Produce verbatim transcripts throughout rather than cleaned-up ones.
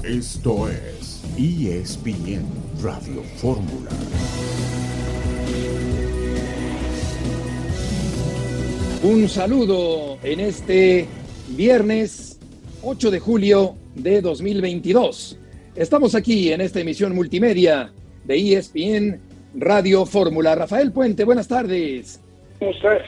Esto es E S P N Radio Fórmula. Un saludo en este viernes ocho de julio de dos mil veintidós. Estamos aquí en esta emisión multimedia de E S P N Radio Fórmula. Rafael Puente, buenas tardes. ¿Cómo estás?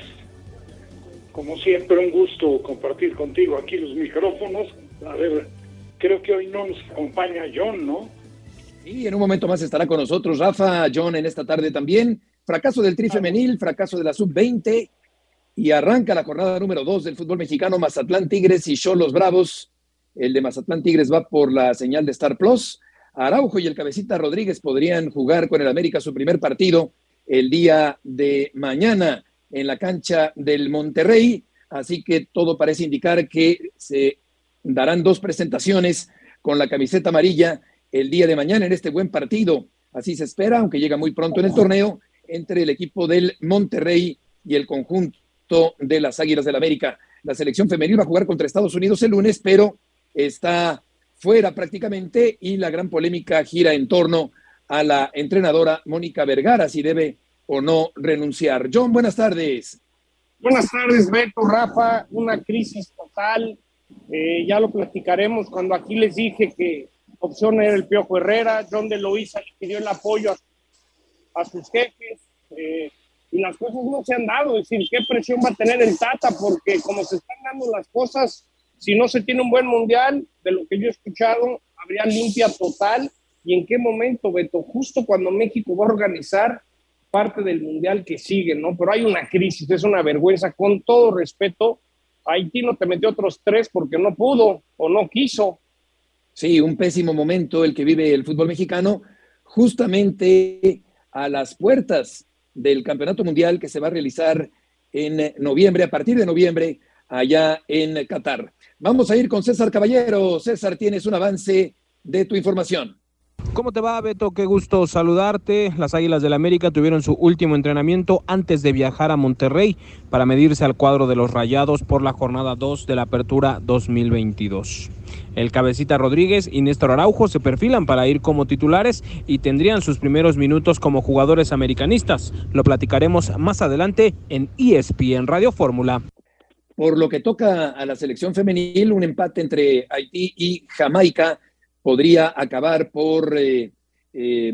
Como siempre, un gusto compartir contigo aquí los micrófonos. A ver, creo que hoy no nos acompaña John, ¿no? Sí, en un momento más estará con nosotros Rafa, John en esta tarde también. Fracaso del Tri femenil, fracaso de la sub veinte y arranca la jornada número dos del fútbol mexicano. Mazatlán Tigres y Xolos Bravos. El de Mazatlán Tigres va por la señal de Star Plus. Araujo y el Cabecita Rodríguez podrían jugar con el América su primer partido el día de mañana en la cancha del Monterrey, así que todo parece indicar que se darán dos presentaciones con la camiseta amarilla el día de mañana en este buen partido. Así se espera, aunque llega muy pronto en el torneo, entre el equipo del Monterrey y el conjunto de las Águilas del América. La selección femenil va a jugar contra Estados Unidos el lunes, pero está fuera prácticamente y la gran polémica gira en torno a la entrenadora Mónica Vergara, si debe o no renunciar. John, buenas tardes. Buenas tardes, Beto, Rafa, una crisis total, eh, ya lo platicaremos cuando aquí les dije que opción era el Piojo Herrera. John de Luisa le pidió el apoyo a, a sus jefes, eh, y las cosas no se han dado. Es decir, ¿qué presión va a tener el Tata? Porque como se están dando las cosas, si no se tiene un buen mundial, de lo que yo he escuchado, habría limpia total. ¿Y en qué momento, Beto? Justo cuando México va a organizar parte del mundial que sigue, ¿no? Pero hay una crisis, es una vergüenza. Con todo respeto, Haití no te metió otros tres porque no pudo o no quiso. Sí, un pésimo momento el que vive el fútbol mexicano, justamente a las puertas del Campeonato Mundial que se va a realizar en noviembre, a partir de noviembre, allá en Qatar. Vamos a ir con César Caballero. César, tienes un avance de tu información. ¿Cómo te va, Beto? Qué gusto saludarte. Las Águilas del América tuvieron su último entrenamiento antes de viajar a Monterrey para medirse al cuadro de los Rayados por la jornada dos de la Apertura dos mil veintidós. El Cabecita Rodríguez y Néstor Araujo se perfilan para ir como titulares y tendrían sus primeros minutos como jugadores americanistas. Lo platicaremos más adelante en E S P N Radio Fórmula. Por lo que toca a la selección femenil, un empate entre Haití y Jamaica podría acabar por eh, eh,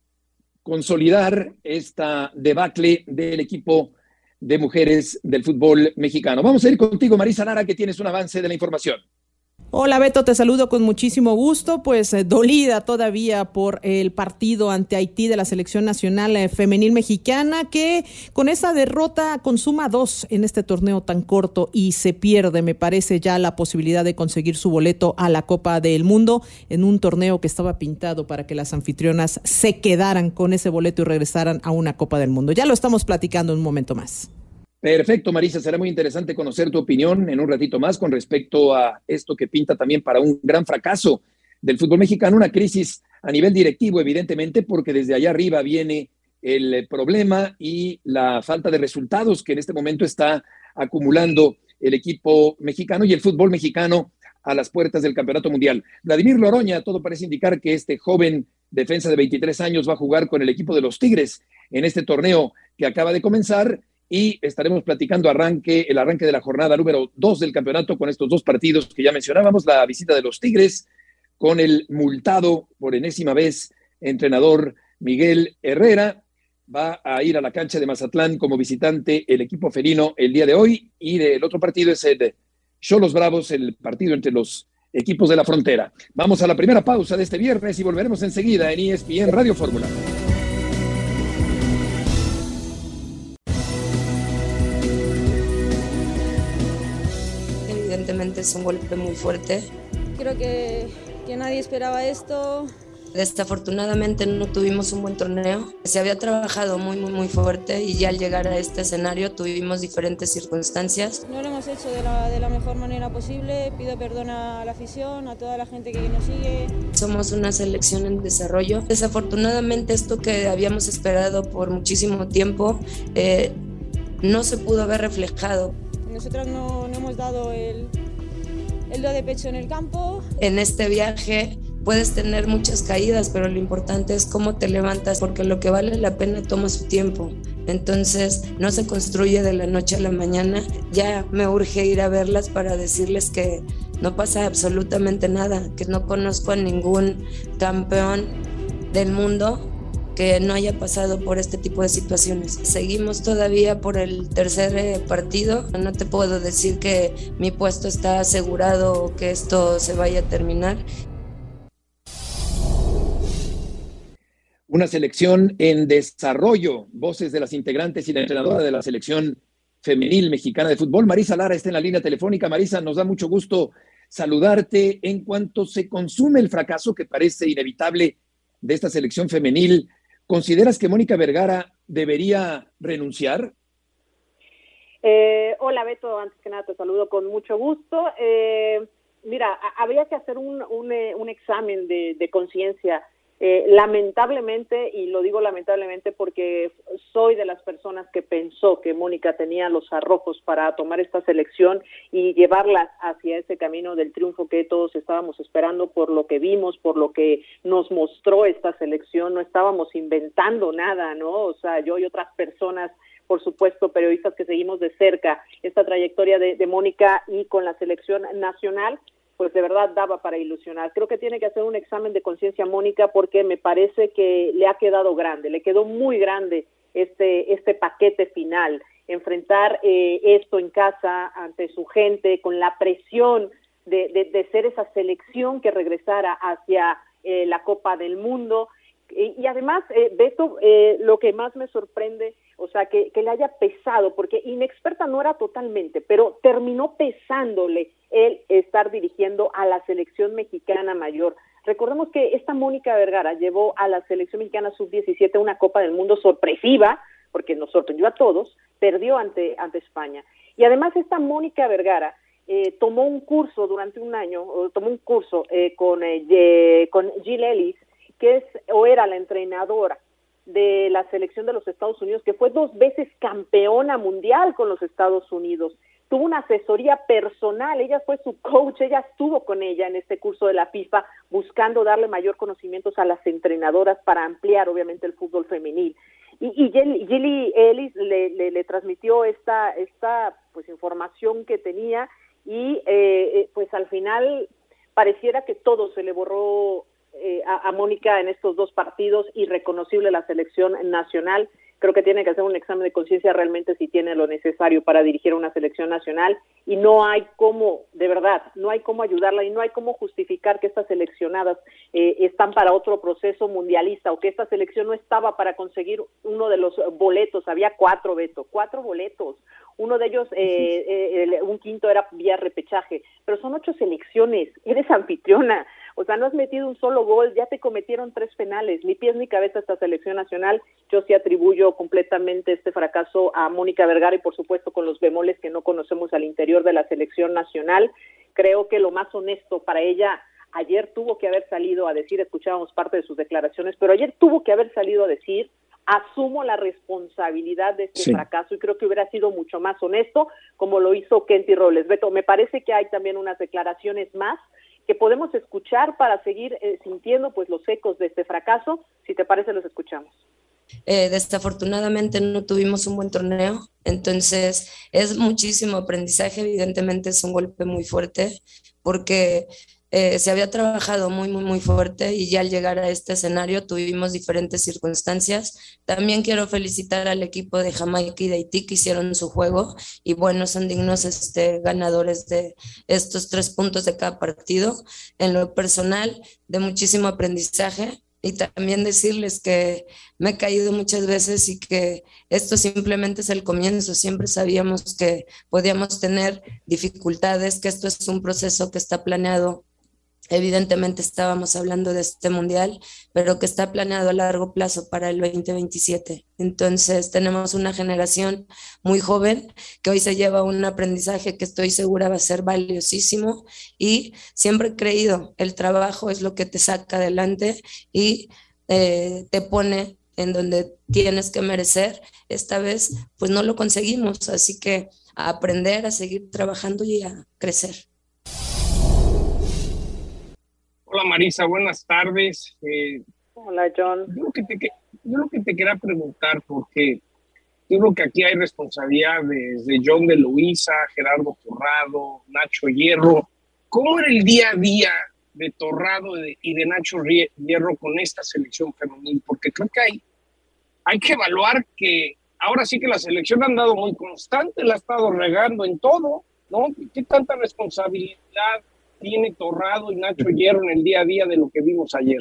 consolidar esta debacle del equipo de mujeres del fútbol mexicano. Vamos a ir contigo, Marisa Lara, que tienes un avance de la información. Hola, Beto, te saludo con muchísimo gusto, pues eh, dolida todavía por el partido ante Haití de la selección nacional eh, femenil mexicana, que con esa derrota consuma dos en este torneo tan corto y se pierde, me parece, ya la posibilidad de conseguir su boleto a la Copa del Mundo en un torneo que estaba pintado para que las anfitrionas se quedaran con ese boleto y regresaran a una Copa del Mundo. Ya lo estamos platicando en un momento más. Perfecto, Marisa, será muy interesante conocer tu opinión en un ratito más con respecto a esto que pinta también para un gran fracaso del fútbol mexicano, una crisis a nivel directivo, evidentemente, porque desde allá arriba viene el problema y la falta de resultados que en este momento está acumulando el equipo mexicano y el fútbol mexicano a las puertas del Campeonato Mundial. Vladimir Loroña, todo parece indicar que este joven defensa de veintitrés años va a jugar con el equipo de los Tigres en este torneo que acaba de comenzar. Y estaremos platicando arranque, el arranque de la jornada número dos del campeonato con estos dos partidos que ya mencionábamos, la visita de los Tigres con el multado por enésima vez entrenador Miguel Herrera. Va a ir a la cancha de Mazatlán como visitante el equipo felino el día de hoy, y el otro partido es el de Xolos Bravos, el partido entre los equipos de la frontera. Vamos a la primera pausa de este viernes y volveremos enseguida en E S P N Radio Fórmula. Evidentemente es un golpe muy fuerte. Creo que, que nadie esperaba esto. Desafortunadamente no tuvimos un buen torneo. Se había trabajado muy, muy, muy fuerte y ya al llegar a este escenario tuvimos diferentes circunstancias. No lo hemos hecho de la, de la mejor manera posible. Pido perdón a la afición, a toda la gente que nos sigue. Somos una selección en desarrollo. Desafortunadamente esto que habíamos esperado por muchísimo tiempo eh, no se pudo haber reflejado. Nosotros no, no hemos dado el, el do de pecho en el campo. En este viaje puedes tener muchas caídas, pero lo importante es cómo te levantas, porque lo que vale la pena toma su tiempo. Entonces no se construye de la noche a la mañana. Ya me urge ir a verlas para decirles que no pasa absolutamente nada, que no conozco a ningún campeón del mundo que no haya pasado por este tipo de situaciones. Seguimos todavía por el tercer partido. No te puedo decir que mi puesto está asegurado o que esto se vaya a terminar. Una selección en desarrollo. Voces de las integrantes y la entrenadora de la selección femenil mexicana de fútbol. Marisa Lara está en la línea telefónica. Marisa, nos da mucho gusto saludarte. En cuanto se consume el fracaso que parece inevitable de esta selección femenil, ¿consideras que Mónica Vergara debería renunciar? Eh, hola Beto, antes que nada te saludo con mucho gusto. Eh, mira, a- habría que hacer un, un, eh, un examen de, de conciencia. Eh, lamentablemente, y lo digo lamentablemente porque soy de las personas que pensó que Mónica tenía los arrojos para tomar esta selección y llevarla hacia ese camino del triunfo que todos estábamos esperando, por lo que vimos, por lo que nos mostró esta selección. No estábamos inventando nada, ¿no? O sea, yo y otras personas, por supuesto, periodistas que seguimos de cerca esta trayectoria de, de Mónica y con la selección nacional, pues de verdad daba para ilusionar. Creo que tiene que hacer un examen de conciencia Mónica, porque me parece que le ha quedado grande, le quedó muy grande este, este paquete final, enfrentar eh, esto en casa ante su gente, con la presión de, de, de ser esa selección que regresara hacia eh, la Copa del Mundo. Y, y además, eh, Beto, eh, lo que más me sorprende, o sea, que, que le haya pesado, porque inexperta no era totalmente, pero terminó pesándole el estar dirigiendo a la selección mexicana mayor. Recordemos que esta Mónica Vergara llevó a la selección mexicana sub diecisiete a una Copa del Mundo sorpresiva, porque nos sorprendió a todos, perdió ante, ante España. Y además esta Mónica Vergara eh, tomó un curso durante un año, o tomó un curso eh, con, eh, con Jill Ellis, que es o era la entrenadora de la selección de los Estados Unidos, que fue dos veces campeona mundial con los Estados Unidos. Tuvo una asesoría personal, ella fue su coach, ella estuvo con ella en este curso de la FIFA, buscando darle mayor conocimientos a las entrenadoras para ampliar, obviamente, el fútbol femenil. Y, y Jill Ellis le, le, le transmitió esta, esta pues información que tenía, y eh, pues al final pareciera que todo se le borró eh, a, a Mónica en estos dos partidos. Irreconocible la selección nacional. Creo que tiene que hacer un examen de conciencia realmente si tiene lo necesario para dirigir a una selección nacional, y no hay cómo, de verdad, no hay cómo ayudarla y no hay cómo justificar que estas seleccionadas eh, están para otro proceso mundialista, o que esta selección no estaba para conseguir uno de los boletos. Había cuatro, Beto, cuatro boletos. Uno de ellos, eh, eh, un quinto era vía repechaje, pero son ocho selecciones, eres anfitriona, o sea, no has metido un solo gol, ya te cometieron tres penales, ni pies ni cabeza esta selección nacional. Yo sí atribuyo completamente este fracaso a Mónica Vergara, y por supuesto con los bemoles que no conocemos al interior de la selección nacional. Creo que lo más honesto para ella, ayer tuvo que haber salido a decir, escuchábamos parte de sus declaraciones, pero ayer tuvo que haber salido a decir: asumo la responsabilidad de este sí. fracaso, y creo que hubiera sido mucho más honesto, como lo hizo Kenty Robles. Beto, me parece que hay también unas declaraciones más que podemos escuchar para seguir eh, sintiendo pues los ecos de este fracaso. Si te parece, los escuchamos. Eh, desafortunadamente no tuvimos un buen torneo, entonces es muchísimo aprendizaje. Evidentemente es un golpe muy fuerte, porque Eh, se había trabajado muy, muy, muy fuerte, y ya al llegar a este escenario tuvimos diferentes circunstancias. También quiero felicitar al equipo de Jamaica y de Haití, que hicieron su juego, y bueno, son dignos este, ganadores de estos tres puntos de cada partido. En lo personal, de muchísimo aprendizaje, y también decirles que me he caído muchas veces y que esto simplemente es el comienzo. Siempre sabíamos que podíamos tener dificultades, que esto es un proceso que está planeado. Evidentemente estábamos hablando de este mundial, pero que está planeado a largo plazo para el veinte veintisiete. Entonces tenemos una generación muy joven que hoy se lleva un aprendizaje que estoy segura va a ser valiosísimo, y siempre he creído, el trabajo es lo que te saca adelante y eh, te pone en donde tienes que merecer. Esta vez pues no lo conseguimos, así que a aprender, a seguir trabajando y a crecer. Hola Marisa, buenas tardes. Eh, Hola John. Yo lo, que te, yo lo que te quería preguntar, porque yo creo que aquí hay responsabilidades de John de Luisa, Gerardo Torrado, Nacho Hierro. ¿Cómo era el día a día de Torrado y de Nacho Hierro con esta selección femenil? Porque creo que hay, hay que evaluar que ahora sí que la selección ha andado muy constante, la ha estado regando en todo, ¿no? ¿Qué tanta responsabilidad tiene Torrado y Nacho Hierro en el día a día de lo que vimos ayer?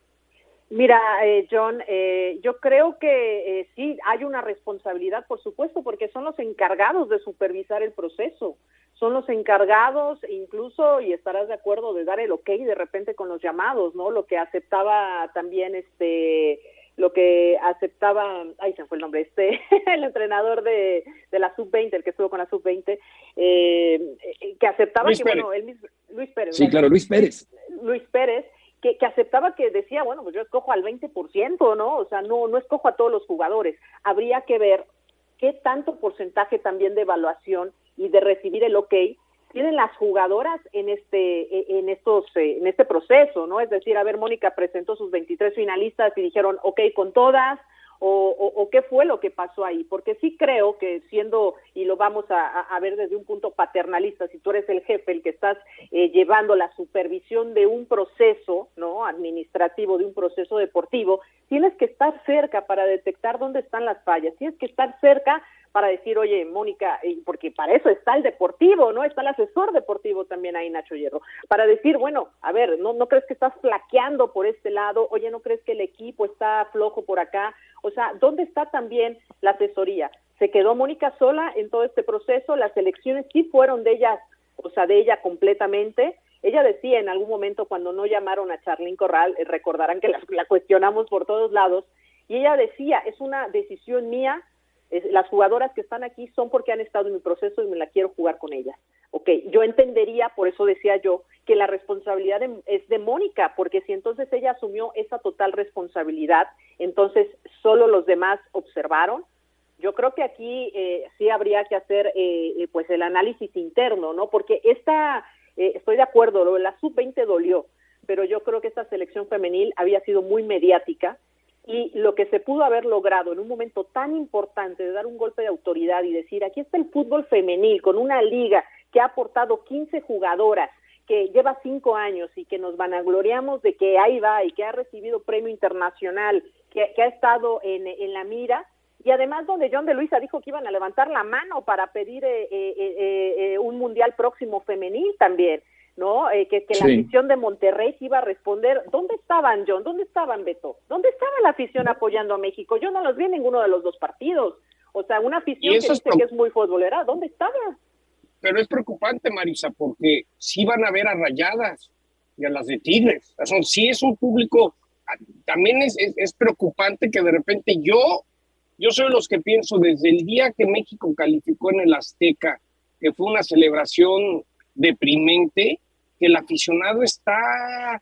Mira, eh, John, eh, yo creo que eh, sí hay una responsabilidad, por supuesto, porque son los encargados de supervisar el proceso, son los encargados incluso, y estarás de acuerdo, de dar el ok de repente con los llamados, ¿no? Lo que aceptaba también este... lo que aceptaba, ay, se fue el nombre, este, el entrenador de, de la sub veinte, el que estuvo con la sub veinte, eh, que aceptaba Luis que, Pérez. bueno, él mismo, Luis Pérez. Sí, claro, Luis Pérez. Luis Pérez, que, que aceptaba que decía, bueno, pues yo escojo al veinte por ciento, ¿no? O sea, no, no escojo a todos los jugadores. Habría que ver qué tanto porcentaje también de evaluación y de recibir el ok tienen las jugadoras en este en estos en este proceso, ¿no? Es decir, a ver, Mónica presentó sus veintitrés finalistas y dijeron ok con todas, o, o, o qué fue lo que pasó ahí, porque sí creo que siendo, y lo vamos a, a ver desde un punto paternalista, si tú eres el jefe, el que estás eh, llevando la supervisión de un proceso, ¿no? Administrativo, de un proceso deportivo, tienes que estar cerca para detectar dónde están las fallas, tienes que estar cerca para decir, oye, Mónica, porque para eso está el deportivo, ¿no? Está el asesor deportivo también ahí, Nacho Hierro, para decir, bueno, a ver, ¿no, no crees que estás flaqueando por este lado? Oye, ¿no crees que el equipo está flojo por acá? O sea, ¿dónde está también la asesoría? ¿Se quedó Mónica sola en todo este proceso? Las elecciones sí fueron de ella, o sea, de ella completamente. Ella decía en algún momento cuando no llamaron a Charlín Corral, eh, recordarán que la, la cuestionamos por todos lados, y ella decía, es una decisión mía, las jugadoras que están aquí son porque han estado en mi proceso y me la quiero jugar con ellas. Ok, yo entendería, por eso decía yo, que la responsabilidad de, es de Mónica, porque si entonces ella asumió esa total responsabilidad, entonces solo los demás observaron. Yo creo que aquí eh, sí habría que hacer eh, pues el análisis interno, ¿no? Porque esta, eh, estoy de acuerdo, lo de la sub veinte dolió, pero yo creo que esta selección femenil había sido muy mediática, y lo que se pudo haber logrado en un momento tan importante de dar un golpe de autoridad y decir, aquí está el fútbol femenil con una liga que ha aportado quince jugadoras, que lleva cinco años y que nos vanagloriamos de que ahí va y que ha recibido premio internacional, que, que ha estado en, en la mira, y además donde John de Luisa dijo que iban a levantar la mano para pedir eh, eh, eh, eh, un mundial próximo femenil también, ¿no? Eh, que, que la sí. afición de Monterrey iba a responder. ¿Dónde estaban, John? ¿Dónde estaban, Beto? ¿Dónde estaba la afición apoyando a México? Yo no los vi en ninguno de los dos partidos. O sea, una afición que dice es que es muy futbolera, ¿dónde estaba? Pero es preocupante, Marisa, porque sí van a ver a Rayadas y a las de Tigres. O sea, sí es un público, también es, es, es preocupante que de repente yo, yo soy de los que pienso desde el día que México calificó en el Azteca, que fue una celebración deprimente, que el aficionado está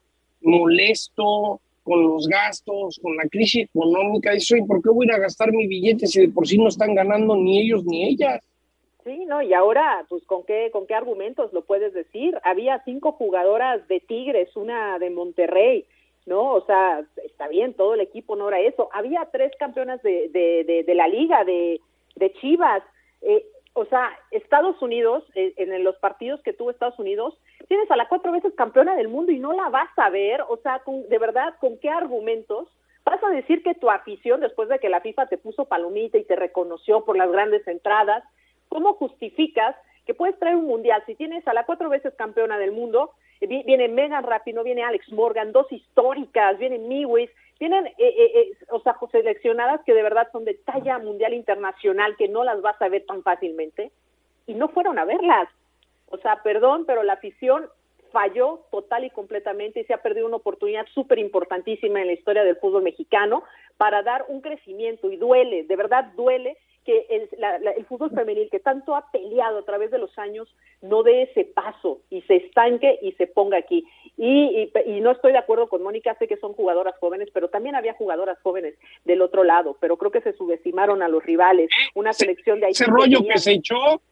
molesto con los gastos, con la crisis económica. Dice, ¿y por qué voy a ir a gastar mi billete si de por sí no están ganando ni ellos ni ellas? Sí, no, y ahora, pues, ¿con qué, con qué argumentos lo puedes decir? Había cinco jugadoras de Tigres, una de Monterrey, ¿no? O sea, está bien, todo el equipo no era eso. Había tres campeonas de, de, de, de la liga, de, de Chivas. Eh, o sea, Estados Unidos, eh, en los partidos que tuvo Estados Unidos, tienes a la cuatro veces campeona del mundo y no la vas a ver. O sea, con, de verdad, ¿con qué argumentos vas a decir que tu afición, después de que la FIFA te puso palomita y te reconoció por las grandes entradas, cómo justificas que puedes traer un mundial si tienes a la cuatro veces campeona del mundo? Viene Megan Rapinoe, viene Alex Morgan, dos históricas, viene Miwis, vienen, eh, eh, eh, o sea, seleccionadas que de verdad son de talla mundial internacional, que no las vas a ver tan fácilmente, y no fueron a verlas. O sea, perdón, pero la afición falló total y completamente y se ha perdido una oportunidad súper importantísima en la historia del fútbol mexicano para dar un crecimiento, y duele, de verdad duele, que el, la, la, el fútbol femenil que tanto ha peleado a través de los años no dé ese paso y se estanque y se ponga aquí. Y, y, y no estoy de acuerdo con Mónica, sé que son jugadoras jóvenes, pero también había jugadoras jóvenes del otro lado, pero creo que se subestimaron a los rivales. Una selección de Haití ese rollo que, tenía... que se echó,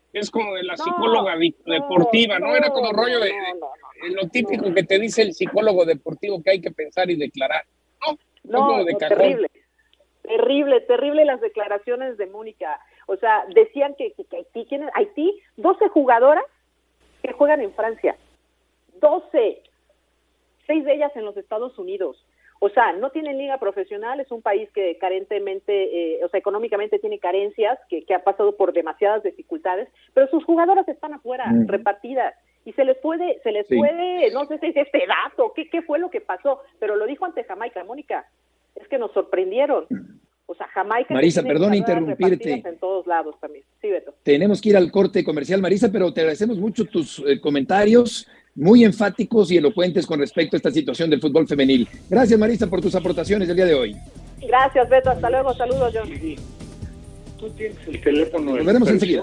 es como de la No, psicóloga no, deportiva, ¿no? no, Era como rollo de, no, no, de lo típico no. que te dice el psicólogo deportivo que hay que pensar y declarar. No, No, como de no, cajón. terrible, terrible, terrible las declaraciones de Mónica. O sea, decían que, que, que Haití, ¿quién es? Haití, doce jugadoras que juegan en Francia, doce, seis de ellas en los Estados Unidos. O sea, no tienen liga profesional, es un país que carentemente, eh, o sea, económicamente tiene carencias, que, que ha pasado por demasiadas dificultades, pero sus jugadoras están afuera, mm. repartidas, y se les puede, se les sí. puede, no sé si es este dato, ¿qué, qué fue lo que pasó, pero lo dijo ante Jamaica, Mónica, es que nos sorprendieron. O sea, Jamaica... Marisa, perdón interrumpirte. En todos lados también. Sí, Beto. Tenemos que ir al corte comercial, Marisa, pero te agradecemos mucho tus eh, comentarios muy enfáticos y elocuentes con respecto a esta situación del fútbol femenil. Gracias, Marisa, por tus aportaciones del día de hoy. Gracias, Beto. Hasta luego. Saludos, John. Sí. Tú tienes el teléfono. Nos veremos enseguida.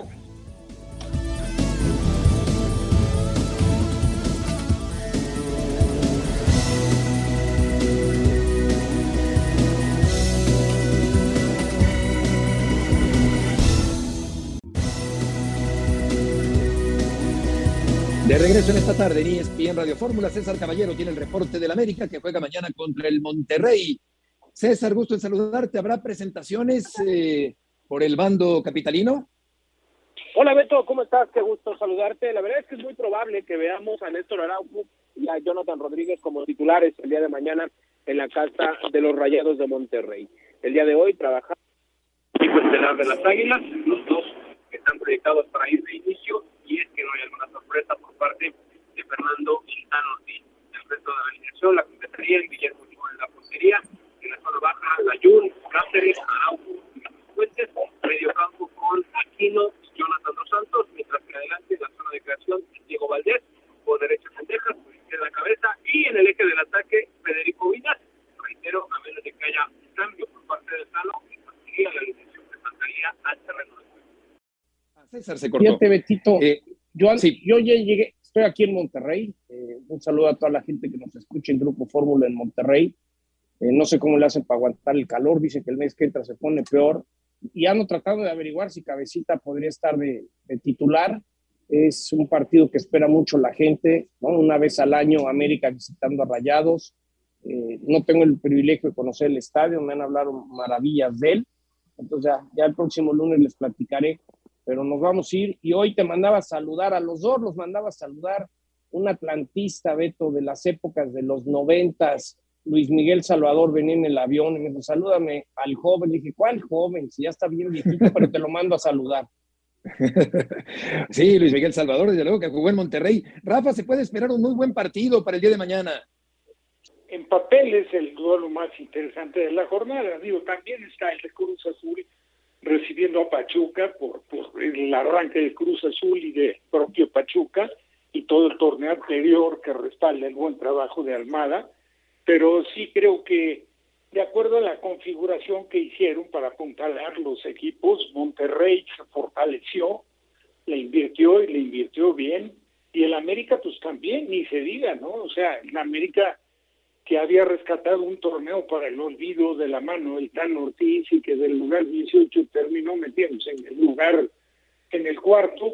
De regreso en esta tarde en E S P N Radio Fórmula, César Caballero tiene el reporte del América que juega mañana contra el Monterrey. César, gusto en saludarte. ¿Habrá presentaciones eh, por el bando capitalino? Hola Beto, ¿cómo estás? Qué gusto saludarte. La verdad es que es muy probable que veamos a Néstor Araujo y a Jonathan Rodríguez como titulares el día de mañana en la casa de los Rayados de Monterrey. El día de hoy trabajamos el equipo estelar de las Águilas, los dos que están proyectados para ir de inicio, y es que no hay alguna sorpresa por parte de Fernando Quintana Ortiz. El resto de la alineación la completaría el Guillermo Ochoa en la portería, en la zona baja Layún, Cáceres, Araujo y Fuentes, medio campo con Aquino y Jonathan Dos Santos, mientras que adelante en la zona de creación Diego Valdés, por derecha Sendejas, por izquierda Cabeza, y en el eje del ataque Federico Viñas. Reitero, a menos de que haya un cambio por parte del Tano, esta sería la alineación que faltaría al terreno de juego. César se cortó. Fíjate, Betito, eh, yo, sí. yo ya llegué, estoy aquí en Monterrey, eh, un saludo a toda la gente que nos escucha en Grupo Fórmula en Monterrey. Eh, no sé cómo le hacen para aguantar el calor, dicen que el mes que entra se pone peor, y ando tratando de averiguar si Cabecita podría estar de, de titular. Es un partido que espera mucho la gente, ¿no? Una vez al año América visitando a Rayados. Eh, no tengo el privilegio de conocer el estadio, me han hablado maravillas de él, entonces ya, ya el próximo lunes les platicaré, pero nos vamos a ir. Y hoy te mandaba a saludar, a los dos los mandaba a saludar un atlantista, Beto, de las épocas de los noventas, Luis Miguel Salvador, venía en el avión y me dijo, salúdame al joven. Le dije, ¿cuál joven? Si ya está bien viejito, pero te lo mando a saludar. Sí, Luis Miguel Salvador, desde luego que jugó en Monterrey. Rafa, se puede esperar un muy buen partido para el día de mañana. En papel es el duelo más interesante de la jornada. Digo, también está el Cruz Azul recibiendo a Pachuca por, por el arranque de Cruz Azul y de propio Pachuca y todo el torneo anterior que respalda el buen trabajo de Almada, pero sí creo que de acuerdo a la configuración que hicieron para apuntalar los equipos, Monterrey se fortaleció, le invirtió y le invirtió bien, y el América pues también, ni se diga, ¿no? O sea, el América que había rescatado un torneo para el olvido de la mano del Tano Ortiz y que del lugar dieciocho terminó metiéndose en el lugar, en el cuarto,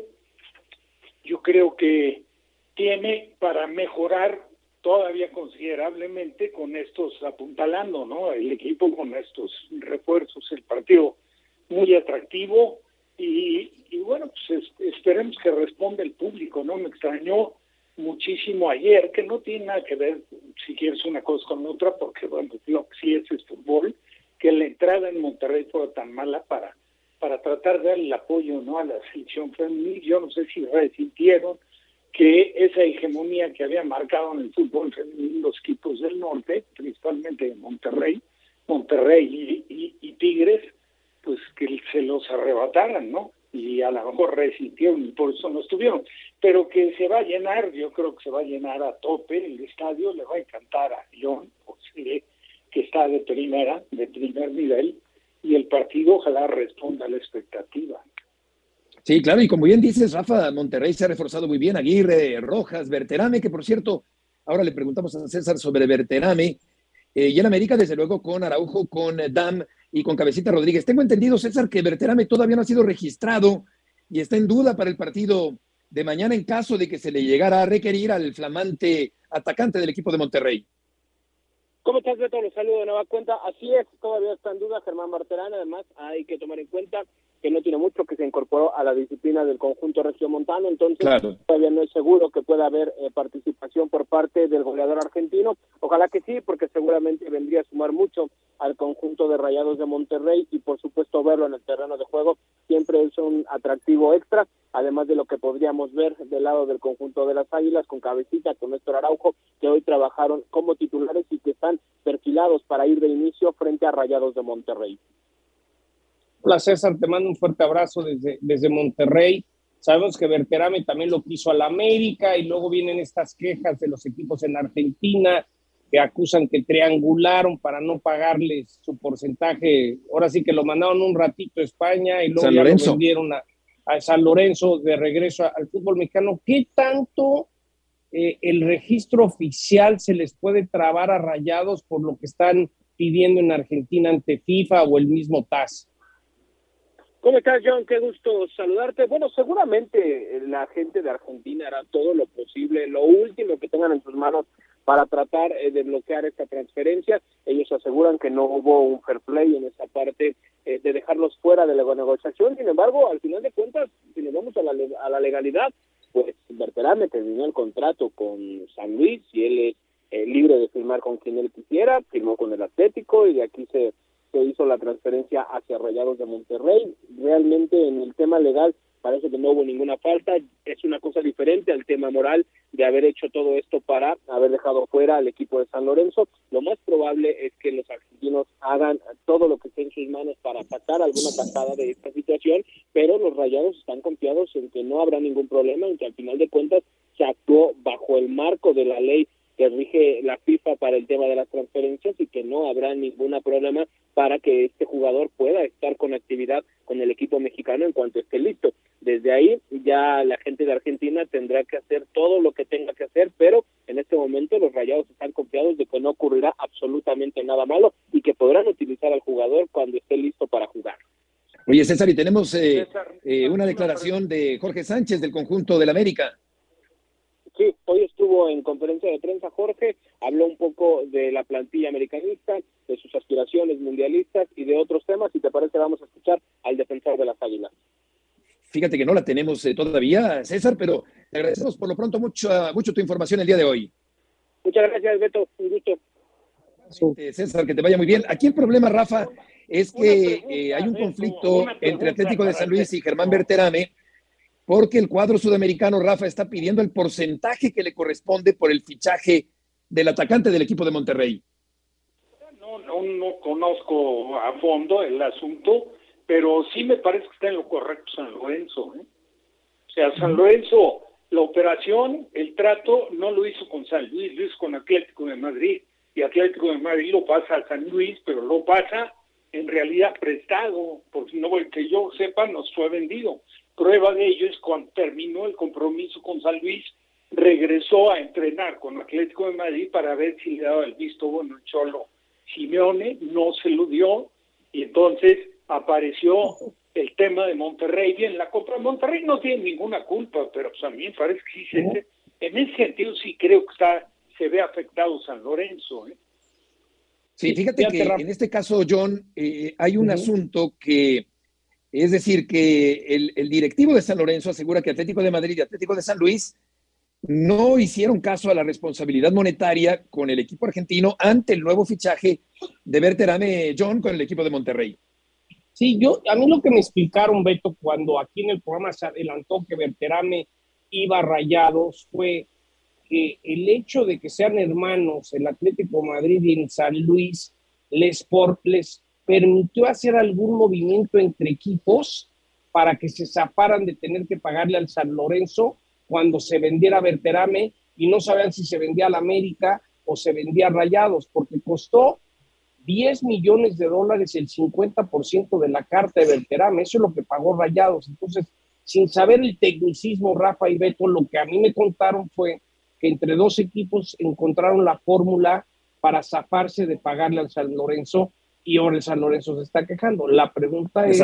yo creo que tiene para mejorar todavía considerablemente con estos apuntalando, ¿no? El equipo con estos refuerzos, el partido muy atractivo y, y bueno, pues es, esperemos que responda el público, ¿no? Me extrañó muchísimo ayer, que no tiene nada que ver si quieres una cosa con otra, porque bueno, lo que sí es es fútbol, que la entrada en Monterrey fue tan mala para, para tratar de darle el apoyo, ¿no? A la selección femenil. Yo no sé si resintieron que esa hegemonía que había marcado en el fútbol femenil los equipos del norte, principalmente Monterrey, Monterrey y, y, y Tigres, pues que se los arrebataran, ¿no? Y a lo mejor resintieron y por eso no estuvieron. Pero que se va a llenar, yo creo que se va a llenar a tope el estadio, le va a encantar a León, pues, eh, que está de primera, de primer nivel, y el partido ojalá responda a la expectativa. Sí, claro, y como bien dices, Rafa, Monterrey se ha reforzado muy bien, Aguirre, Rojas, Berterame, que por cierto, ahora le preguntamos a César sobre Berterame, eh, y en América, desde luego, con Araujo, con Dam y con Cabecita Rodríguez. Tengo entendido, César, que Berterame todavía no ha sido registrado y está en duda para el partido de mañana en caso de que se le llegara a requerir al flamante atacante del equipo de Monterrey. ¿Cómo estás, Beto? Los saludo de nueva cuenta. Así es, todavía está en duda Germán Berterame. Además, hay que tomar en cuenta que no tiene mucho que se incorporó a la disciplina del conjunto regiomontano, entonces claro, todavía no es seguro que pueda haber eh, participación por parte del goleador argentino. Ojalá que sí, porque seguramente vendría a sumar mucho al conjunto de Rayados de Monterrey y por supuesto verlo en el terreno de juego siempre es un atractivo extra, además de lo que podríamos ver del lado del conjunto de las Águilas con Cabecita, con Néstor Araujo, que hoy trabajaron como titulares y que están perfilados para ir de inicio frente a Rayados de Monterrey. Hola César, te mando un fuerte abrazo desde, desde Monterrey. Sabemos que Berterame también lo quiso a la América y luego vienen estas quejas de los equipos en Argentina que acusan que triangularon para no pagarles su porcentaje. Ahora sí que lo mandaron un ratito a España y luego ya lo vendieron a, a San Lorenzo de regreso a, al fútbol mexicano. ¿Qué tanto eh, el registro oficial se les puede trabar a Rayados por lo que están pidiendo en Argentina ante FIFA o el mismo T A S? ¿Cómo estás, John? Qué gusto saludarte. Bueno, seguramente la gente de Argentina hará todo lo posible, lo último que tengan en sus manos para tratar eh, de bloquear esta transferencia. Ellos aseguran que no hubo un fair play en esa parte eh, de dejarlos fuera de la negociación. Sin embargo, al final de cuentas, si nos vamos a la, a la legalidad, pues Berterame terminó el contrato con San Luis y él es eh, libre de firmar con quien él quisiera, firmó con el Atlético y de aquí se... se hizo la transferencia hacia Rayados de Monterrey. Realmente en el tema legal parece que no hubo ninguna falta, es una cosa diferente al tema moral de haber hecho todo esto para haber dejado fuera al equipo de San Lorenzo. Lo más probable es que los argentinos hagan todo lo que esté en sus manos para sacar alguna tajada de esta situación, pero los Rayados están confiados en que no habrá ningún problema, en que al final de cuentas se actuó bajo el marco de la ley que rige la FIFA para el tema de las transferencias y que no habrá ningún problema para que este jugador pueda estar con actividad con el equipo mexicano en cuanto esté listo. Desde ahí ya la gente de Argentina tendrá que hacer todo lo que tenga que hacer, pero en este momento los Rayados están confiados de que no ocurrirá absolutamente nada malo y que podrán utilizar al jugador cuando esté listo para jugar. Oye, César, y tenemos eh, eh, una declaración de Jorge Sánchez del conjunto del América. Sí, hoy estuvo en conferencia de prensa Jorge, habló un poco de la plantilla americanista, de sus aspiraciones mundialistas y de otros temas. Si te parece, vamos a escuchar al defensor de las Águilas. Fíjate que no la tenemos eh, todavía, César, pero te agradecemos por lo pronto mucho, mucho tu información el día de hoy. Muchas gracias, Beto, un gusto. Eh, César, que te vaya muy bien. Aquí el problema, Rafa, es que eh, hay un conflicto entre Atlético de San Luis y Germán Berterame, porque el cuadro sudamericano, Rafa, está pidiendo el porcentaje que le corresponde por el fichaje del atacante del equipo de Monterrey. No, no, no conozco a fondo el asunto, pero sí me parece que está en lo correcto San Lorenzo, ¿eh? O sea, San Lorenzo, la operación, el trato, no lo hizo con San Luis, lo hizo con Atlético de Madrid, y Atlético de Madrid lo pasa a San Luis, pero lo pasa en realidad prestado, porque no, que yo sepa, nos fue vendido. Prueba de ello es cuando terminó el compromiso con San Luis, regresó a entrenar con Atlético de Madrid para ver si le daba el visto bueno el Cholo Simeone, no se lo dio, y entonces apareció el tema de Monterrey. Bien, la compra de Monterrey no tiene ninguna culpa, pero pues a mí me parece que sí, se, en ese sentido sí creo que está, se ve afectado San Lorenzo, ¿eh? Sí, fíjate que en este caso, John, eh, hay un uh-huh. asunto que... Es decir, que el, el directivo de San Lorenzo asegura que Atlético de Madrid y Atlético de San Luis no hicieron caso a la responsabilidad monetaria con el equipo argentino ante el nuevo fichaje de Berterame, John, con el equipo de Monterrey. Sí, yo, a mí lo que me explicaron, Beto, cuando aquí en el programa se adelantó que Berterame iba a Rayados, fue que el hecho de que sean hermanos el Atlético de Madrid y en San Luis les, por, les permitió hacer algún movimiento entre equipos para que se zaparan de tener que pagarle al San Lorenzo cuando se vendiera Berterame y no sabían si se vendía al América o se vendía a Rayados, porque costó diez millones de dólares el cincuenta por ciento de la carta de Berterame, eso es lo que pagó Rayados. Entonces, sin saber el tecnicismo, Rafa y Beto, lo que a mí me contaron fue que entre dos equipos encontraron la fórmula para zafarse de pagarle al San Lorenzo y ahora el San Lorenzo se está quejando. La pregunta es, Exacto.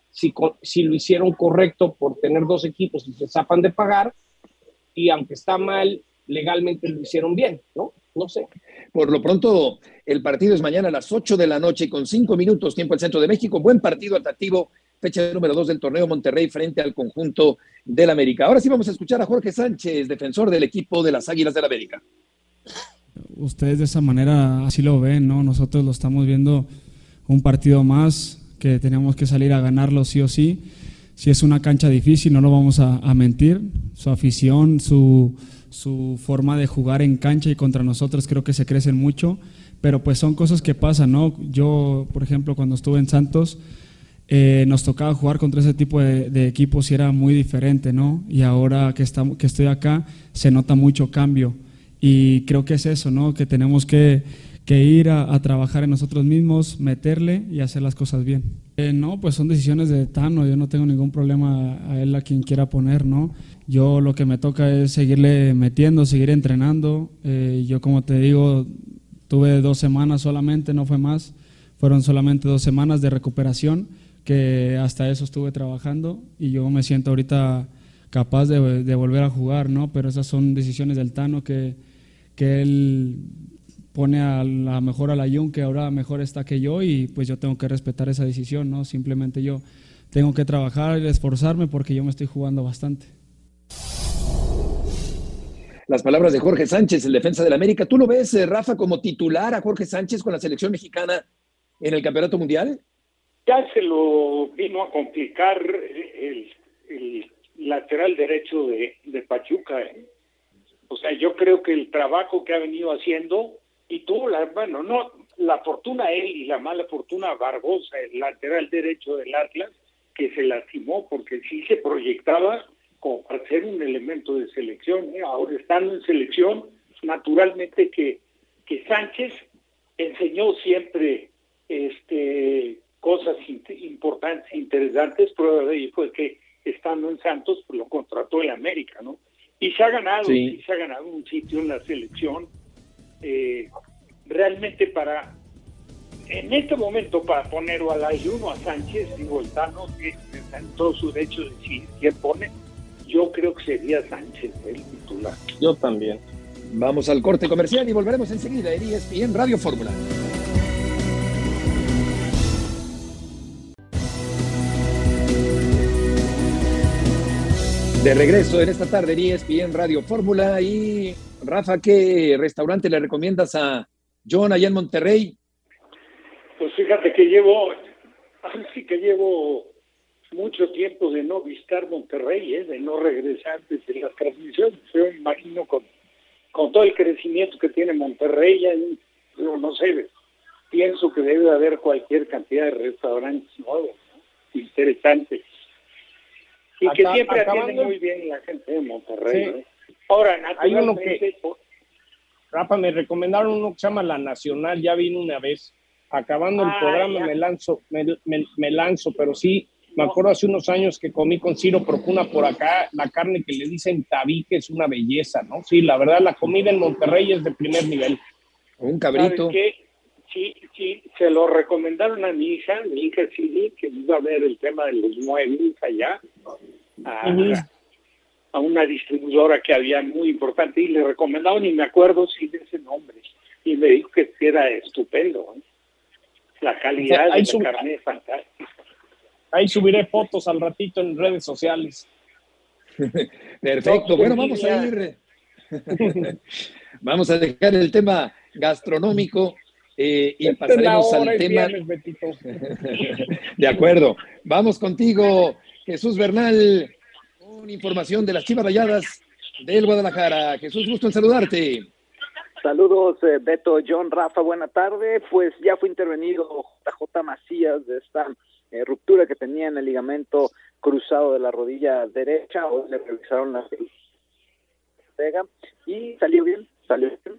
si, si lo hicieron correcto por tener dos equipos y se zapan de pagar, y aunque está mal, legalmente lo hicieron bien, ¿no? No sé. Por lo pronto, el partido es mañana a las ocho de la noche con cinco minutos, tiempo del centro de México. Buen partido atractivo, fecha número dos del torneo Monterrey frente al conjunto del América. Ahora sí vamos a escuchar a Jorge Sánchez, defensor del equipo de las Águilas del América. Ustedes de esa manera así lo ven, ¿no? Nosotros lo estamos viendo un partido más que tenemos que salir a ganarlo sí o sí. Si es una cancha difícil, no lo vamos a, a mentir. Su afición, su, su forma de jugar en cancha y contra nosotros creo que se crecen mucho, pero pues son cosas que pasan, ¿no? Yo, por ejemplo, cuando estuve en Santos, eh, nos tocaba jugar contra ese tipo de, de equipos y era muy diferente, ¿no? Y ahora que, estamos, que estoy acá, se nota mucho cambio. Y creo que es eso, ¿no? Que tenemos que, que ir a, a trabajar en nosotros mismos, meterle y hacer las cosas bien. Eh, no, pues son decisiones de Tano, yo no tengo ningún problema a, a él, a quien quiera poner, ¿no? Yo lo que me toca es seguirle metiendo, seguir entrenando. Eh, yo, como te digo, tuve dos semanas solamente, no fue más. Fueron solamente dos semanas de recuperación, que hasta eso estuve trabajando y yo me siento ahorita capaz de, de volver a jugar, ¿no? Pero esas son decisiones del Tano que, que él pone a la mejor a la Jun, que ahora mejor está que yo, y pues yo tengo que respetar esa decisión, ¿no? Simplemente yo tengo que trabajar y esforzarme porque yo me estoy jugando bastante. Las palabras de Jorge Sánchez, el defensa del América. ¿Tú lo ves, Rafa, como titular a Jorge Sánchez con la selección mexicana en el Campeonato Mundial? Ya se lo vino a complicar el, el lateral derecho de, de Pachuca. ¿eh? O sea, yo creo que el trabajo que ha venido haciendo, y tuvo la, bueno, no, la fortuna él y la mala fortuna Barbosa, el lateral derecho del Atlas, que se lastimó porque sí se proyectaba como para ser un elemento de selección. ¿eh? Ahora estando en selección, naturalmente que, que Sánchez enseñó siempre este cosas importantes, interesantes. Prueba de ello fue que estando en Santos, pues lo contrató el América, ¿no? Y se ha ganado, sí. Sí, se ha ganado un sitio en la selección. Eh, realmente para, en este momento, para poner o al ayuno a Sánchez, digo, el Tano está en todo su derecho de decir quién pone. Yo creo que sería Sánchez el titular. Yo también. Vamos al corte comercial y volveremos enseguida en E S P N Radio Fórmula. De regreso en esta tarde en E S P N Radio Fórmula. Y Rafa, ¿qué restaurante le recomiendas a John allá en Monterrey? Pues fíjate que llevo, sí que llevo mucho tiempo de no visitar Monterrey, ¿eh? De no regresar desde las transmisiones. Yo me imagino con, con todo el crecimiento que tiene Monterrey, ya, no, no sé, pienso que debe haber cualquier cantidad de restaurantes nuevos, ¿no? Interesantes. Y Acá, que siempre atiende muy bien la gente de Monterrey. Sí. ¿no? Ahora, hay uno que, Rafa, me recomendaron uno que se llama La Nacional, ya vino una vez. Acabando ah, el programa me lanzo, me, me, me lanzo, pero sí, me acuerdo hace unos años que comí con Ciro Procuna por acá, la carne que le dicen tabique es una belleza, ¿no? Sí, la verdad, la comida en Monterrey es de primer nivel. Un cabrito. ¿Sabes qué? Sí, sí, se lo recomendaron a mi hija, mi hija sí, que iba a ver el tema de los muebles allá, a, uh-huh. a una distribuidora que había muy importante, y le recomendaron, y me acuerdo sí de ese nombre, y me dijo que era estupendo, ¿eh? La calidad o sea, de la sub... carne es fantástica. Ahí subiré fotos al ratito en redes sociales. Perfecto, bueno, vamos a ir, vamos a dejar el tema gastronómico. Eh, y pasaremos al tema. Viernes, de acuerdo. Vamos contigo, Jesús Bernal, con información de las Chivas Rayadas del Guadalajara. Jesús, gusto en saludarte. Saludos, eh, Beto, John, Rafa, buena tarde. Pues ya fue intervenido J J Macías de esta eh, ruptura que tenía en el ligamento cruzado de la rodilla derecha. Hoy le revisaron la pega y salió bien, salió bien.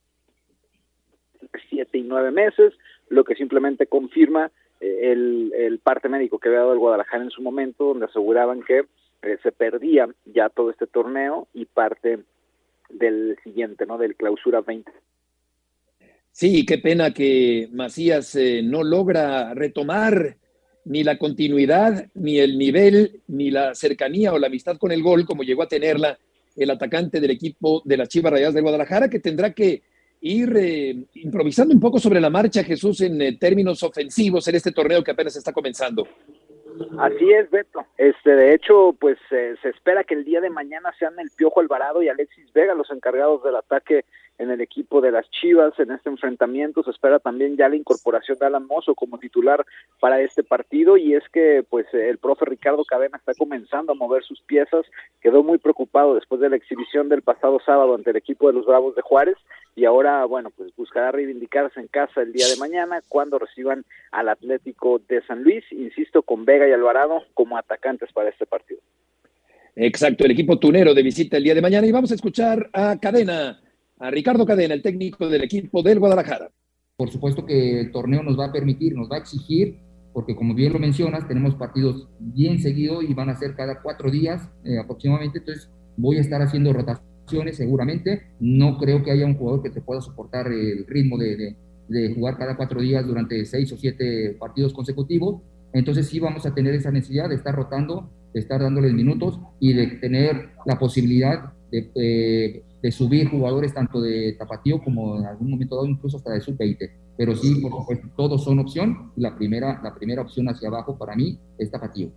Siete y nueve meses, lo que simplemente confirma eh, el, el parte médico que había dado el Guadalajara en su momento, donde aseguraban que eh, se perdía ya todo este torneo y parte del siguiente, ¿no? Del Clausura veinte. Sí, qué pena que Macías eh, no logra retomar ni la continuidad, ni el nivel, ni la cercanía o la amistad con el gol como llegó a tenerla el atacante del equipo de las Chivas Rayadas de Guadalajara, que tendrá que ir eh, improvisando un poco sobre la marcha, Jesús, en eh, términos ofensivos en este torneo que apenas está comenzando. Así es, Beto. Este, de hecho, pues eh, se espera que el día de mañana sean el Piojo Alvarado y Alexis Vega los encargados del ataque en el equipo de las Chivas en este enfrentamiento. Se espera también ya la incorporación de Alan Mozo como titular para este partido, y es que pues el profe Ricardo Cadena está comenzando a mover sus piezas. Quedó muy preocupado después de la exhibición del pasado sábado ante el equipo de los Bravos de Juárez, y ahora, bueno, pues buscará reivindicarse en casa el día de mañana cuando reciban al Atlético de San Luis, insisto, con Vega y Alvarado como atacantes para este partido. Exacto, el equipo tunero de visita el día de mañana, y vamos a escuchar a Cadena, a Ricardo Cadena, el técnico del equipo del Guadalajara. Por supuesto que el torneo nos va a permitir, nos va a exigir, porque como bien lo mencionas, tenemos partidos bien seguidos y van a ser cada cuatro días eh, aproximadamente, entonces voy a estar haciendo rotaciones seguramente. No creo que haya un jugador que te pueda soportar el ritmo de, de, de jugar cada cuatro días durante seis o siete partidos consecutivos, entonces sí vamos a tener esa necesidad de estar rotando, de estar dándoles minutos y de tener la posibilidad de, eh, de subir jugadores tanto de tapatío como en algún momento dado incluso hasta de sub veinte, pero sí, por supuesto, todos son opción, y la primera, la primera opción hacia abajo para mí es tapatío.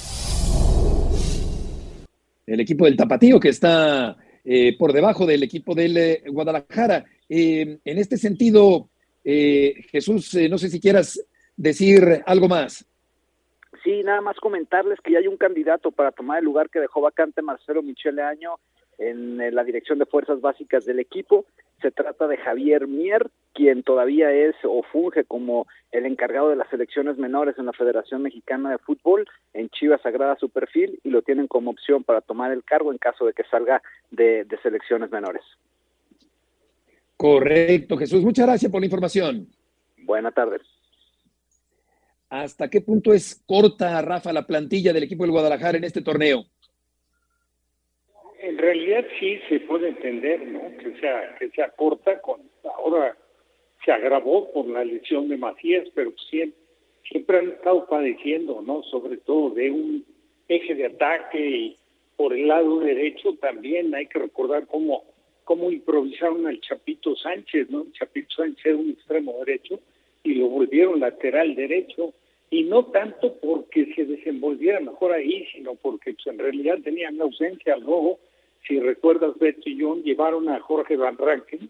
El equipo del tapatío que está eh, por debajo del equipo del eh, Guadalajara. Eh, en este sentido, eh, Jesús, eh, no sé si quieras decir algo más. Sí, nada más comentarles que ya hay un candidato para tomar el lugar que dejó vacante Marcelo Michele Año en la dirección de fuerzas básicas del equipo. Se trata de Javier Mier, quien todavía es o funge como el encargado de las selecciones menores en la Federación Mexicana de Fútbol. En Chivas agrada su perfil y lo tienen como opción para tomar el cargo en caso de que salga de, de selecciones menores. Correcto, Jesús. Muchas gracias por la información. Buenas tardes. ¿Hasta qué punto es corta, Rafa, la plantilla del equipo del Guadalajara en este torneo? En realidad sí se puede entender, ¿no? Que sea, que sea corta, con ahora se agravó por la lesión de Macías, pero siempre, siempre han estado padeciendo, ¿no? Sobre todo de un eje de ataque, y por el lado derecho también hay que recordar cómo, cómo improvisaron al Chapito Sánchez, ¿no? El Chapito Sánchez era un extremo derecho y lo volvieron lateral derecho, y no tanto porque se desenvolviera mejor ahí, sino porque pues, en realidad tenían ausencia luego. Si recuerdas, Beto y John llevaron a Jorge Van Rankin,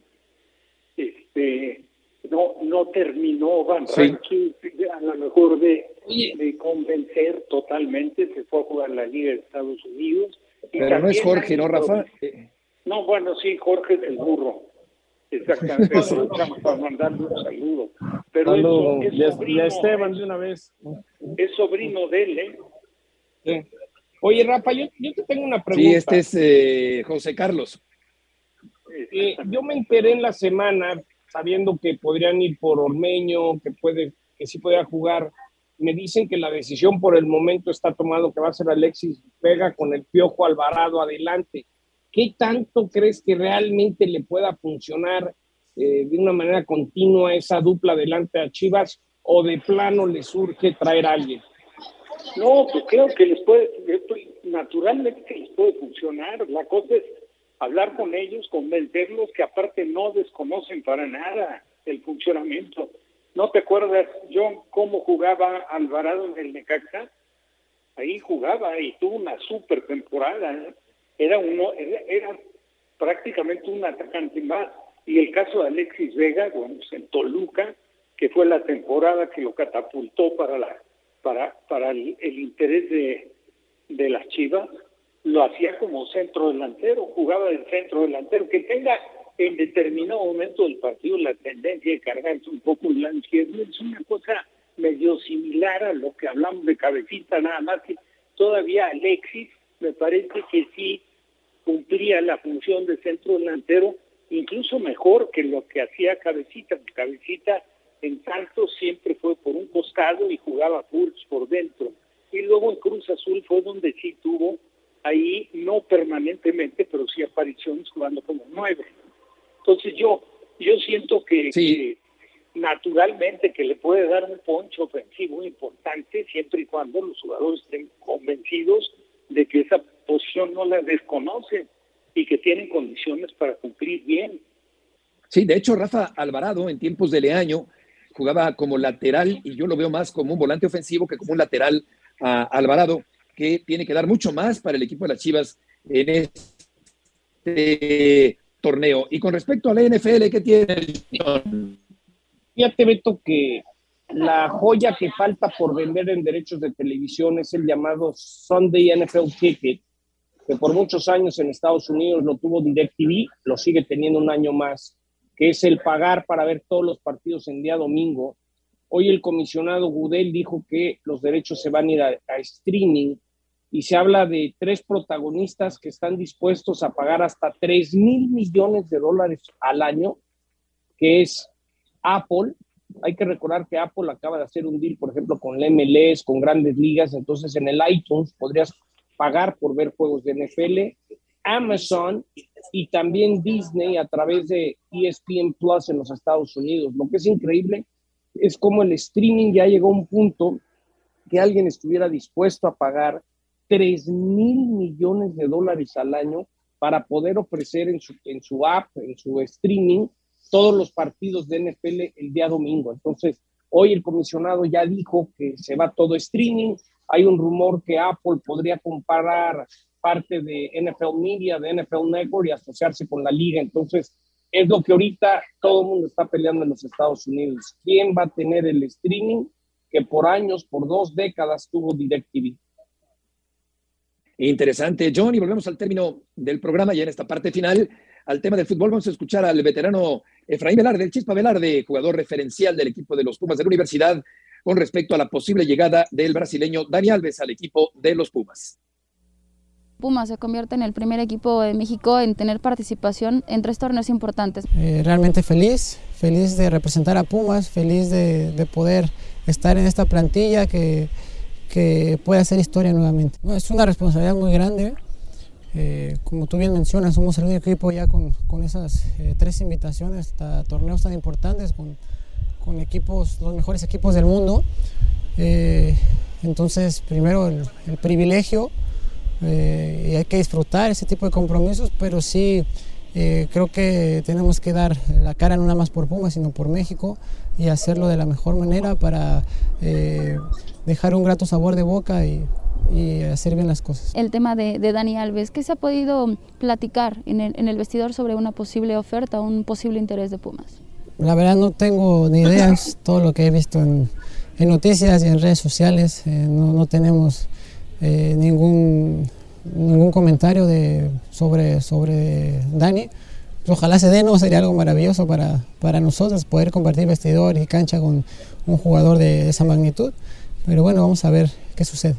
este, no no terminó Van sí. Rankin a lo mejor de, de convencer totalmente, se fue a jugar la Liga de Estados Unidos. Y pero no es Jorge, ¿no, Rafa? No, bueno, sí, Jorge del Burro. Exactamente, aprovechamos para mandarle un saludo. Pero Hello, es, es ya, sobrino, ya Esteban de una vez. Es sobrino de él, ¿eh? Sí. Oye, Rafa, yo, yo te tengo una pregunta. Sí, este es eh, José Carlos. Eh, yo me enteré en la semana, sabiendo que podrían ir por Ormeño, que puede, que sí podría jugar. Me dicen que la decisión por el momento está tomado, que va a ser Alexis Vega con el Piojo Alvarado adelante. ¿Qué tanto crees que realmente le pueda funcionar eh, de una manera continua esa dupla adelante a Chivas, o de plano le surge traer a alguien? No, pues creo que les puede, naturalmente que les puede funcionar. La cosa es hablar con ellos, convencerlos que aparte no desconocen para nada el funcionamiento. ¿No te acuerdas, John, cómo jugaba Alvarado en el Necaxa? Ahí jugaba y tuvo una super temporada, ¿eh? Era uno, era, era prácticamente un atacante más. Y el caso de Alexis Vega, bueno, pues en Toluca, que fue la temporada que lo catapultó para la para para el, el interés de, de las Chivas, lo hacía como centro delantero, jugaba del centro delantero, que tenga en determinado momento del partido la tendencia de cargarse un poco el lado izquierdo, es una cosa medio similar a lo que hablamos de Cabecita, nada más que todavía Alexis me parece que sí cumplía la función de centro delantero, incluso mejor que lo que hacía Cabecita. Cabecita en Santos siempre fue por un costado y jugaba Pulse por dentro. Y luego en Cruz Azul fue donde sí tuvo, ahí no permanentemente, pero sí apariciones jugando como nueve. Entonces yo yo siento que, sí. naturalmente que le puede dar un poncho ofensivo importante siempre y cuando los jugadores estén convencidos de que esa posición no la desconocen y que tienen condiciones para cumplir bien. Sí, de hecho, Rafa Alvarado en tiempos de Leaño jugaba como lateral y yo lo veo más como un volante ofensivo que como un lateral a Alvarado, que tiene que dar mucho más para el equipo de las Chivas en este torneo. Y con respecto a la N F L, ¿qué tiene? Fíjate, Beto, que la joya que falta por vender en derechos de televisión es el llamado Sunday N F L Ticket, que por muchos años en Estados Unidos lo tuvo DirecTV, lo sigue teniendo un año más, que es el pagar para ver todos los partidos en día domingo. Hoy el comisionado Goodell dijo que los derechos se van a ir a, a streaming y se habla de tres protagonistas que están dispuestos a pagar hasta tres mil millones de dólares al año, que es Apple. Hay que recordar que Apple acaba de hacer un deal, por ejemplo, con la M L S, con Grandes Ligas, entonces en el iTunes podrías pagar por ver juegos de N F L, Amazon y también Disney a través de E S P N Plus en los Estados Unidos. Lo que es increíble es como el streaming ya llegó a un punto que alguien estuviera dispuesto a pagar tres mil millones de dólares al año para poder ofrecer en su, en su app, en su streaming, todos los partidos de N F L el día domingo. Entonces, hoy el comisionado ya dijo que se va todo streaming. Hay un rumor que Apple podría comprar parte de N F L Media, de N F L Network y asociarse con la liga. Entonces, es lo que ahorita todo el mundo está peleando en los Estados Unidos. ¿Quién va a tener el streaming que por años, por dos décadas tuvo DirecTV? Interesante, John, y volvemos al término del programa ya en esta parte final, al tema del fútbol. Vamos a escuchar al veterano Efraín Velarde, el Chispa Velarde, jugador referencial del equipo de los Pumas de la Universidad, con respecto a la posible llegada del brasileño Dani Alves al equipo de los Pumas. Pumas se convierte en el primer equipo de México en tener participación en tres torneos importantes. Eh, realmente feliz, feliz de representar a Pumas, feliz de, de poder estar en esta plantilla que, que puede hacer historia nuevamente. No, es una responsabilidad muy grande. Eh, como tú bien mencionas, somos el único equipo ya con, con esas eh, tres invitaciones a torneos tan importantes, con, con equipos, los mejores equipos del mundo. Eh, entonces, primero el, el privilegio, eh, y hay que disfrutar ese tipo de compromisos, pero sí eh, creo que tenemos que dar la cara no nada más por Pumas, sino por México, y hacerlo de la mejor manera para eh, dejar un grato sabor de boca y y hacer bien las cosas. El tema de, de Dani Alves, ¿qué se ha podido platicar en el, en el vestidor sobre una posible oferta, un posible interés de Pumas? La verdad no tengo ni ideas, todo lo que he visto en, en noticias y en redes sociales, eh, no, no tenemos eh, ningún, ningún comentario de, sobre, sobre Dani. Ojalá se dé, no sería algo maravilloso para, para nosotros poder compartir vestidor y cancha con un jugador de esa magnitud, pero bueno, vamos a ver qué sucede.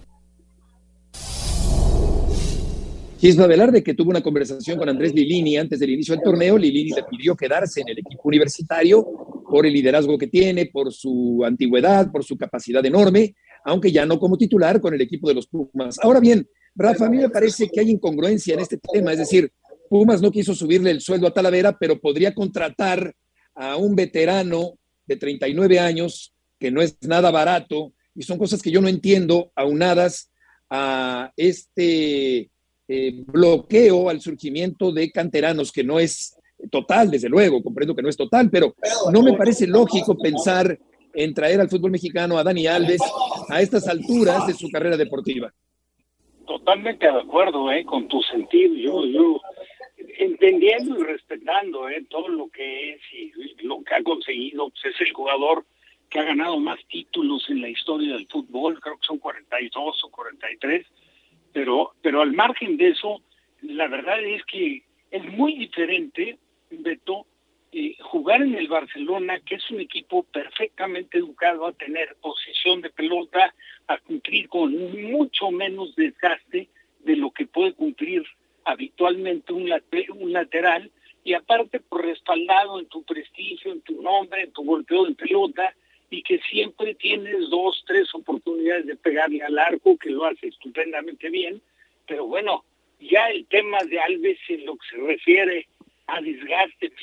Chispa Velarde, que tuvo una conversación con Andrés Lilini antes del inicio del torneo. Lilini le pidió quedarse en el equipo universitario por el liderazgo que tiene, por su antigüedad, por su capacidad enorme, aunque ya no como titular con el equipo de los Pumas. Ahora bien, Rafa, a mí me parece que hay incongruencia en este tema, es decir, Pumas no quiso subirle el sueldo a Talavera, pero podría contratar a un veterano de treinta y nueve años, que no es nada barato, y son cosas que yo no entiendo, aunadas a este eh, bloqueo al surgimiento de canteranos, que no es total, desde luego, comprendo que no es total, pero no me parece lógico pensar en traer al fútbol mexicano a Dani Alves a estas alturas de su carrera deportiva. Totalmente de acuerdo eh, con tu sentido, yo, yo entendiendo y respetando eh, todo lo que es y lo que ha conseguido, pues es el jugador que ha ganado más títulos en la historia del fútbol, creo que son cuarenta y dos o cuarenta y tres, pero, pero al margen de eso, la verdad es que es muy diferente, Beto, eh, jugar en el Barcelona, que es un equipo perfectamente educado a tener posición de pelota, a cumplir con mucho menos desgaste de lo que puede cumplir habitualmente un, later, un lateral, y aparte por respaldado en tu prestigio, en tu nombre, en tu golpeo de pelota, y que siempre tienes dos, tres oportunidades de pegarle al arco, que lo hace estupendamente bien. Pero bueno, ya el tema de Alves en lo que se refiere a desgaste físico,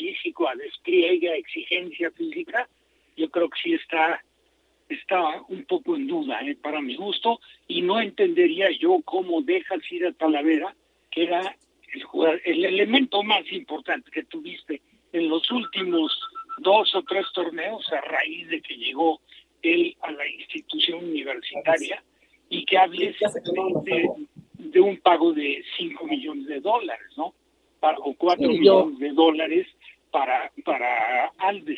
a despliegue, a exigencia física, yo creo que sí está, está un poco en duda, ¿eh? Para mi gusto, y no entendería yo cómo dejas ir a Talavera, que era el, jugador, el elemento más importante que tuviste en los últimos dos o tres torneos a raíz de que llegó él a la institución universitaria, y que hables de, de, de un pago de cinco millones de dólares, ¿no? Para, o cuatro sí, millones yo, de dólares para, para Alves.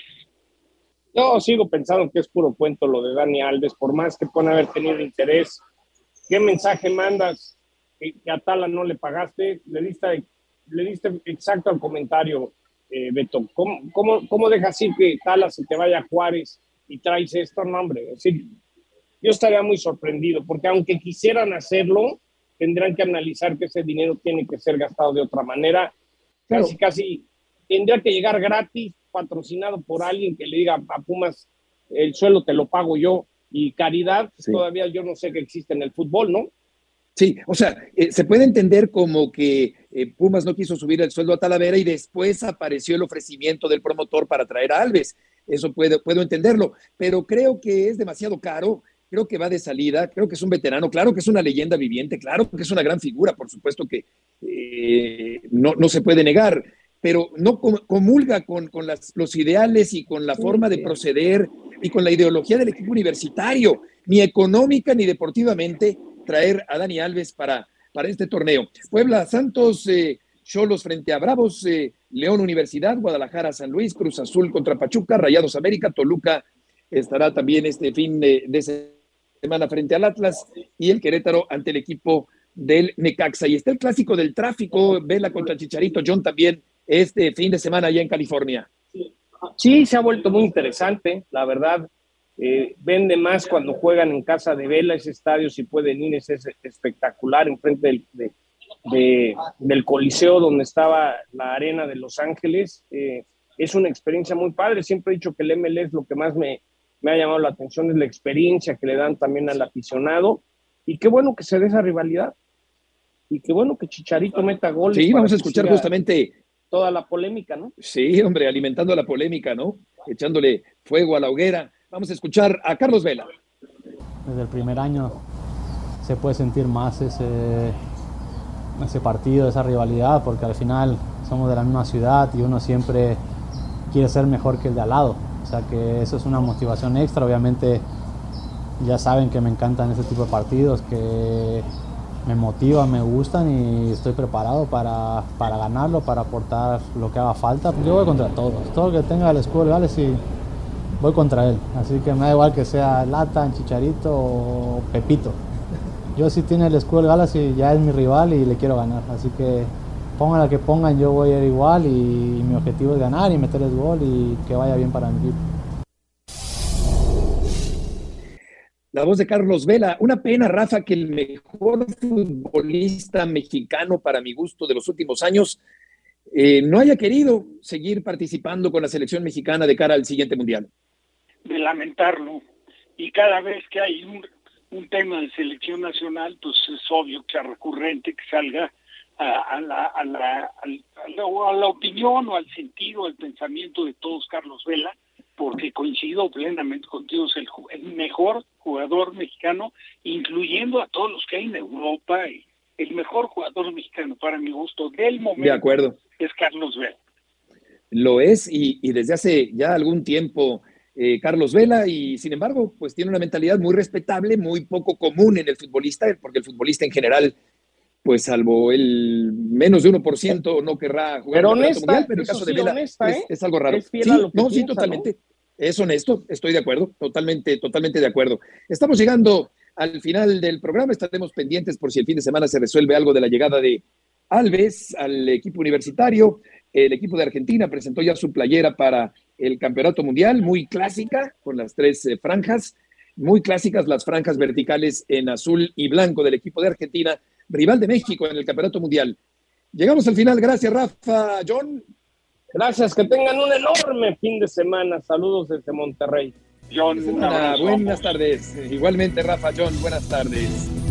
Yo sigo pensando que es puro cuento lo de Dani Alves, por más que puedan haber tenido interés. ¿Qué mensaje mandas? Que a Tala no le pagaste, le diste, le diste exacto al comentario, eh, Beto. ¿Cómo, cómo, ¿Cómo dejas ir que Tala se te vaya a Juárez y traes esto? No, hombre, es decir, yo estaría muy sorprendido, porque aunque quisieran hacerlo, tendrán que analizar que ese dinero tiene que ser gastado de otra manera. Claro. Casi, casi tendría que llegar gratis, patrocinado por alguien que le diga a Pumas, el sueldo te lo pago yo, y caridad, sí. Todavía yo no sé que existe en el fútbol, ¿no? Sí, o sea, eh, se puede entender como que eh, Pumas no quiso subir el sueldo a Talavera y después apareció el ofrecimiento del promotor para traer a Alves. Eso puedo, puedo entenderlo, pero creo que es demasiado caro. Creo que va de salida, creo que es un veterano, claro que es una leyenda viviente, claro que es una gran figura, por supuesto que eh, no, no se puede negar, pero no comulga con, con las, los ideales y con la forma de proceder y con la ideología del equipo universitario, ni económica ni deportivamente, traer a Dani Alves para, para este torneo. Puebla, Santos, eh, Xolos frente a Bravos, eh, León Universidad, Guadalajara, San Luis, Cruz Azul contra Pachuca, Rayados América, Toluca estará también este fin de, de semana frente al Atlas y el Querétaro ante el equipo del Necaxa. Y está el clásico del tráfico, Vela contra Chicharito, John, también este fin de semana allá en California. Sí, se ha vuelto muy interesante, la verdad. Eh, vende más cuando juegan en casa de Vela, ese estadio, si pueden ir, es, es espectacular, enfrente del, de, de, del Coliseo donde estaba la arena de Los Ángeles. Eh, es una experiencia muy padre. Siempre he dicho que el M L S lo que más me me ha llamado la atención es la experiencia que le dan también al aficionado, y qué bueno que se dé esa rivalidad, y qué bueno que Chicharito meta goles. Sí, vamos a escuchar justamente toda la polémica, ¿no? Sí, hombre, alimentando la polémica, ¿no? Echándole fuego a la hoguera. Vamos a escuchar a Carlos Vela. Desde el primer año se puede sentir más ese, ese partido, esa rivalidad, porque al final somos de la misma ciudad y uno siempre quiere ser mejor que el de al lado. O sea que eso es una motivación extra. Obviamente ya saben que me encantan ese tipo de partidos, que me motivan, me gustan y estoy preparado para, para ganarlo, para aportar lo que haga falta. Yo voy contra todos, todo el que tenga el escudo de Gales y voy contra él. Así que me da igual que sea Latan, Chicharito o Pepito. Yo si tiene el escudo de Gales y ya es mi rival y le quiero ganar. Así que pongan la que pongan, yo voy a ir igual y mi objetivo es ganar y meterles gol y que vaya bien para mi equipo. La voz de Carlos Vela. Una pena, Rafa, que el mejor futbolista mexicano para mi gusto de los últimos años eh, no haya querido seguir participando con la selección mexicana de cara al siguiente mundial. De lamentarlo. Y cada vez que hay un, un tema de selección nacional, pues es obvio que sea recurrente, que salga A, a, la, a, la, a, la, a la opinión o al sentido, al pensamiento de todos Carlos Vela, porque coincido plenamente contigo, es el, el mejor jugador mexicano, incluyendo a todos los que hay en Europa, y el mejor jugador mexicano para mi gusto del momento. De acuerdo. Es Carlos Vela. Lo es, y, y desde hace ya algún tiempo eh, Carlos Vela, y sin embargo, pues tiene una mentalidad muy respetable, muy poco común en el futbolista, porque el futbolista en general, pues salvo el menos de uno por ciento no querrá jugar pero el honesta, mundial, pero el caso sí, de Vela honesta, es, ¿eh? es algo raro. Es fiel sí, a lo que no, piensa, sí, totalmente. ¿no? Es honesto, estoy de acuerdo, totalmente, totalmente de acuerdo. Estamos llegando al final del programa, estaremos pendientes por si el fin de semana se resuelve algo de la llegada de Alves al equipo universitario. El equipo de Argentina presentó ya su playera para el Campeonato Mundial, muy clásica, con las tres eh, franjas, muy clásicas las franjas verticales en azul y blanco del equipo de Argentina, rival de México en el Campeonato Mundial. Llegamos al final, gracias Rafa, John. Gracias, que tengan un enorme fin de semana. Saludos desde Monterrey. John, Buenas tardes. Igualmente, Rafa, John, buenas tardes.